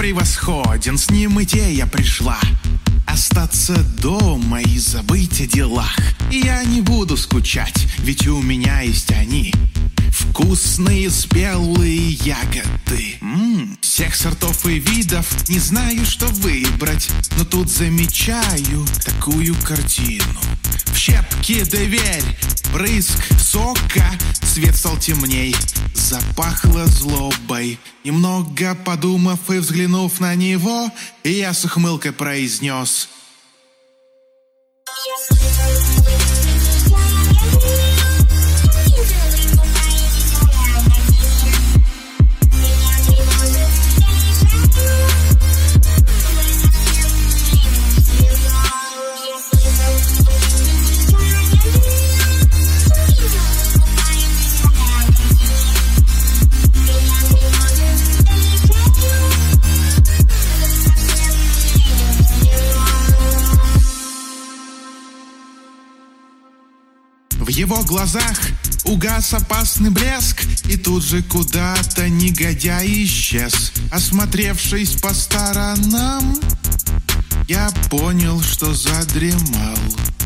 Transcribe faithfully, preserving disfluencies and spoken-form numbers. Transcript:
превосходен, с ним идея пришла остаться дома и забыть о делах. Я не буду скучать, ведь у меня есть они. Вкусные спелые ягоды. М-м, всех сортов и видов, не знаю, что выбрать, но тут замечаю такую картину. В щепке дверь, брызг сока, свет стал темней, запахло злобой. Немного подумав и взглянув на него, я с ухмылкой произнес: в его глазах угас опасный блеск, и тут же куда-то негодяй исчез. Осмотревшись по сторонам, я понял, что задремал.